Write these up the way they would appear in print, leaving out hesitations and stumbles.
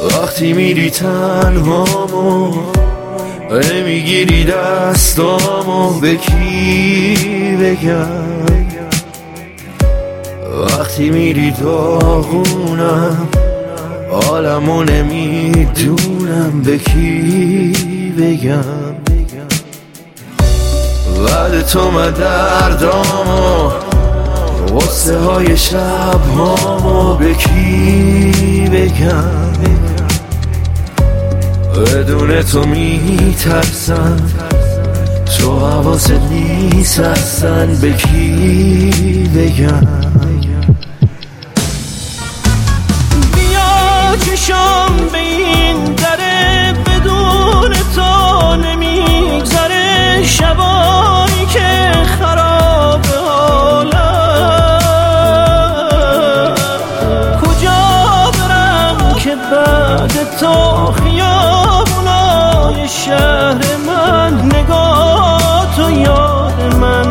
وقتی میری تنهامو میگیری دستامو به کی بگم؟ وقتی میری داغونم عالمو نمیدونم به کی بگم؟ بعد تو من دردامو غصه های شب هامو به کی بگم؟ بدون تو میترسم، تو حواست نیست اصلا به کی بگم؟ بیا چشام به این دره، بدون تو نمیگذره شبایی که خراب حالم. کجا برم که بعد تو خیابونای شهر من نگاه تو یاد من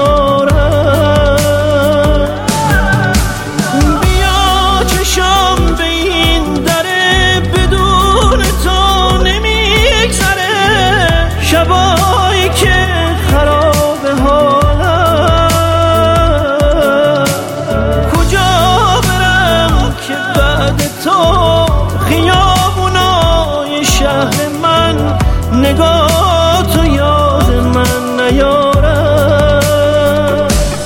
نیارم؟ بیا چشام به این دره، بدون تو نمیگذره شبایی که خراب حالم. کجا برم که بعد تو خیابونای شهر من نگاه تو یاد من نیارم؟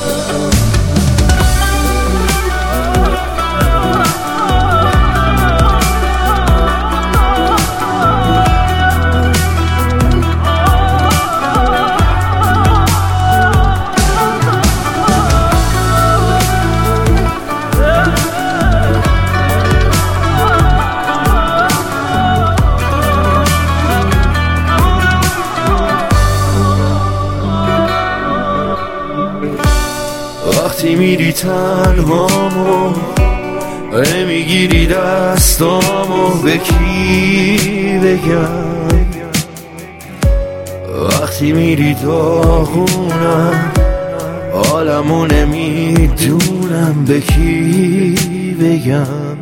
وقتی میری تنهامو میگیری دستامو به کی بگم؟ وقتی میری داغونم عالمو نمیدونم به کی بگم؟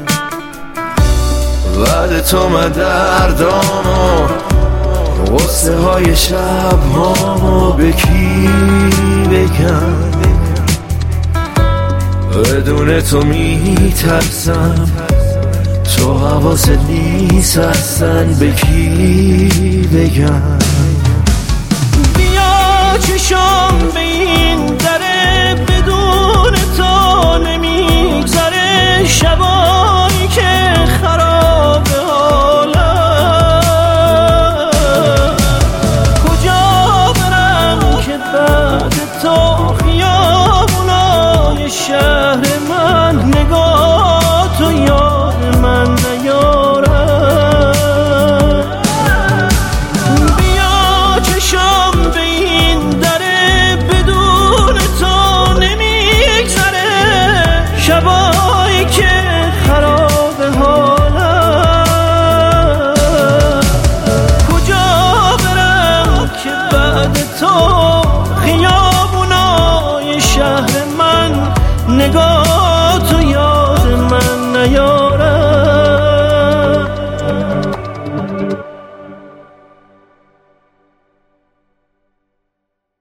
بعد تو من دردامو غصه های شب هامو به کی بگم؟ بدون تو میترسم، تو حواست نیست اصلا به کی بگم؟ بیا چشام به این دره، بدون تو نمیگذره شبایی که خراب حالم. کجا برم که بعد تو خیابونای شهر من